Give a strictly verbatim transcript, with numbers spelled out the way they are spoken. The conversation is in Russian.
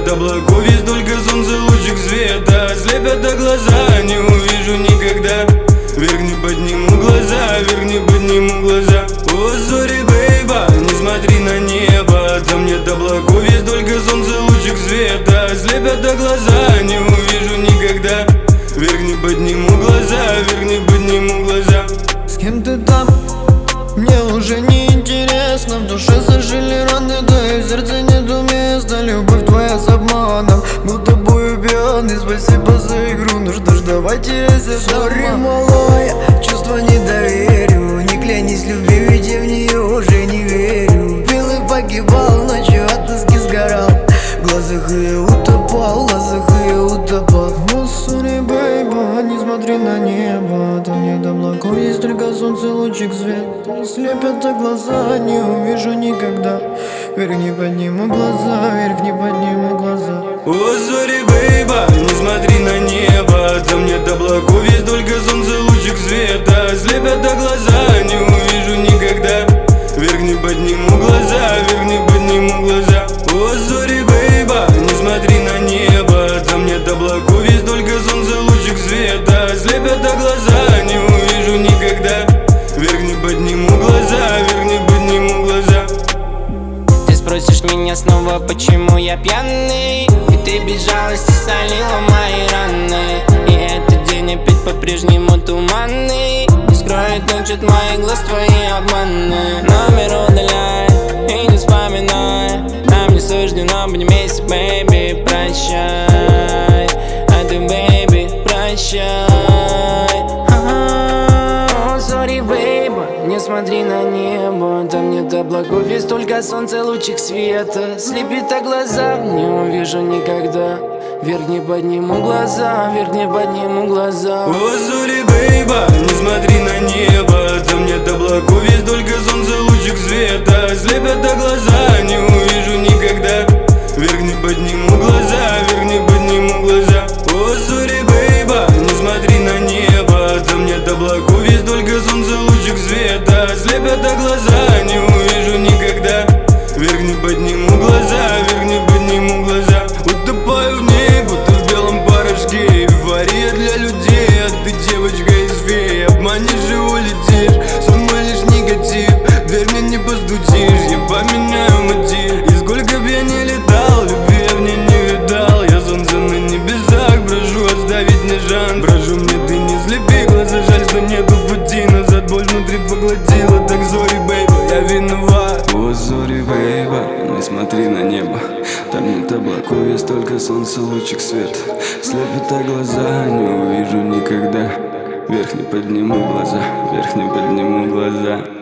нет облаков, есть только солнце, лучик света. Слепят до глаза, не увижу никогда. Вверх не подниму глаза, вверх не подниму глаза. О, зори, бейба, не смотри на небо. Там нет облаков, есть только солнце, лучик света. Слепят до глаза, не увижу никогда. Вверх не подниму глаза, вверх не подниму глаза. С кем ты там? Мне уже не интересно. В душе зажили раны, да и в сердце нету места. Любовь твоя с обманом, был тобою пьяный. Спасибо за игру, ну что ж, давайте я здесь. Сори, малая, чувства не доверю. Не клянись любви, ведь я в нее уже не верю. Пил и погибал, ночью от тоски сгорал. В глазах я утопал, в глазах я утопал. О, сори, бейба, не смотри на небо. Там нет облаков, есть только солнце, лучик света. Слепят глаза, не увижу никогда. Вверх не подниму глаза, вверх не подниму глаза. О, зори, бейба, не смотри на небо. Там нет облаков, есть только солнце, лучик света. Слепят до глаза, не увижу никогда. Вверх не подниму глаза, вверх не подниму глаза. О, зори, бейба, не смотри на небо. Там нет облаков, есть только солнце, лучик света. Слепят до глаза, не увижу никогда. Вверх не подниму глаза, вверх не подниму глаза. Ты спросишь меня снова, почему я пьяный. И ты без жалости солила мои раны. И этот день опять по-прежнему туманный. Не скроет ночь от моих глаз твои обманы. Номер удаляй и не вспоминай. Нам не суждено быть вместе, бэйби, прощай. А ты, бэйби, прощай. Сори, бейба, не смотри на небо. Там нет облаков, есть только солнце, лучик света. Слепит глаза, не увижу никогда. Вверх не подниму глаза, вверх не подниму глаза. О, зори, бейба, не смотри на небо. Там нет облаков, есть только солнце, лучик света. Слепят глаза, не увижу никогда. Вверх не подниму глаза, вверх не подниму глаза. О, зори, бейба, не смотри на небо. Там нет облаков, есть только солнце, лучик света. Слепят глаза, не увижу никогда. Вверх не подниму глаза, вверх не подниму глаза. Утопаю в ней, будто в белом порошке. Эйфория для людей, а ты девочка из феи. Обманешь и улетишь, сон мой лишь негатив. Дверь мне не постучишь, я поменяю мотив. И сколько б я не летал, любви я в ней не видал. Я солнце на небесах, прошу оставить мне шанс. Прошу, мне ты не слепи глаза, жаль, что нету пути назад. Боль внутри поглотила, так зори, бейба, я виноват. О, зори, бейба, не смотри на небо. Там нет облаков, есть только солнце, лучик света. Слепят глаза, не увижу никогда. Вверх не подниму глаза, вверх не подниму глаза.